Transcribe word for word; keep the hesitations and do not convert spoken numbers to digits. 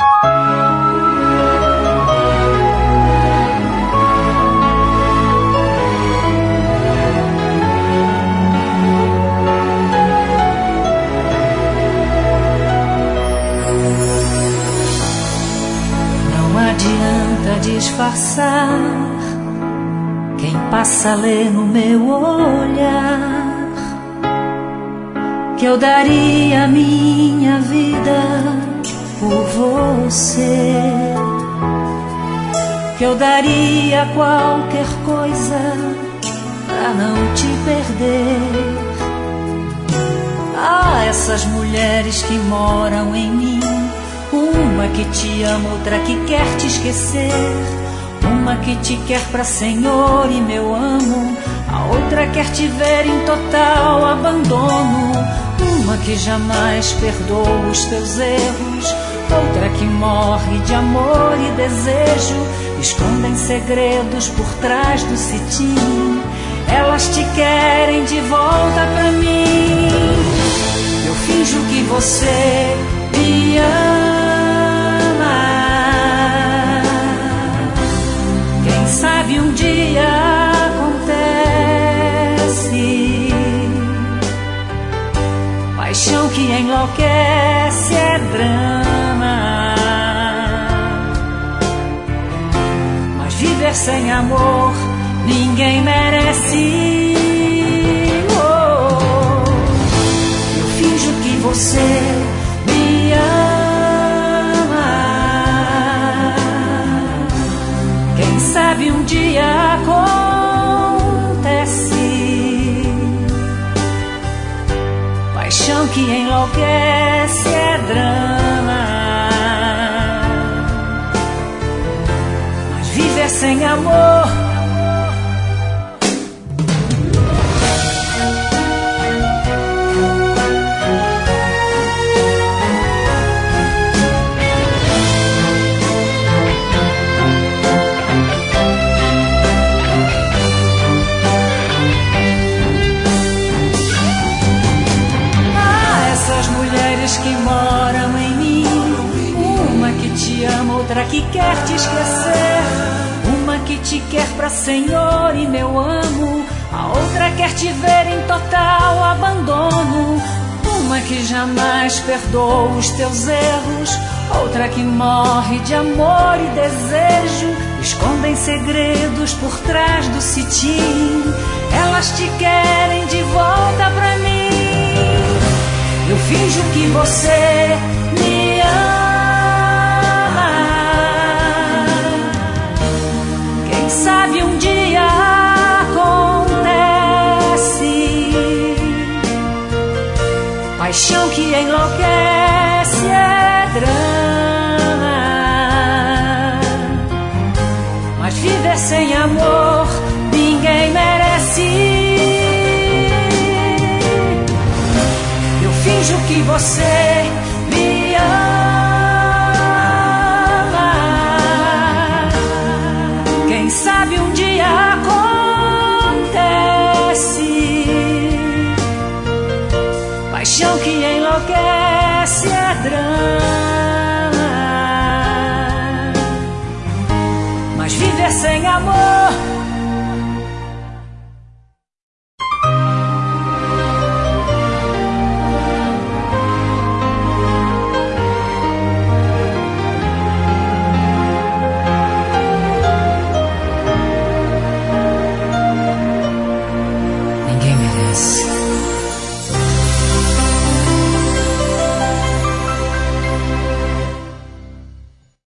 Disfarçar, quem passa lê no meu olhar que eu daria a minha vida por você, que eu daria qualquer coisa pra não te perder. Ah, essas mulheres que moram em mim, uma que te ama, outra que quer te esquecer, uma que te quer pra senhor e meu amo, a outra quer te ver em total abandono, uma que jamais perdoa os teus erros, outra que morre de amor e desejo, escondem segredos por trás do cetim, elas te querem de volta pra mim. Eu finjo que você me ama, quem sabe um dia acontece. Paixão que enlouquece é drama, mas viver sem amor ninguém merece. Oh, eu finjo que você me ama, quem sabe um dia acontece. Paixão que enlouquece é drama, mas viver sem amor que moram em mim, uma que te ama, outra que quer te esquecer, uma que te quer pra senhor e meu amo, a outra quer te ver em total abandono, uma que jamais perdoa os teus erros, outra que morre de amor e desejo, escondem segredos por trás do cetim, elas te querem de volta pra mim. Eu finjo que você me ama, quem sabe um dia acontece. Paixão que enlouquece é drama, mas viver sem amor ninguém merece. Finjo que você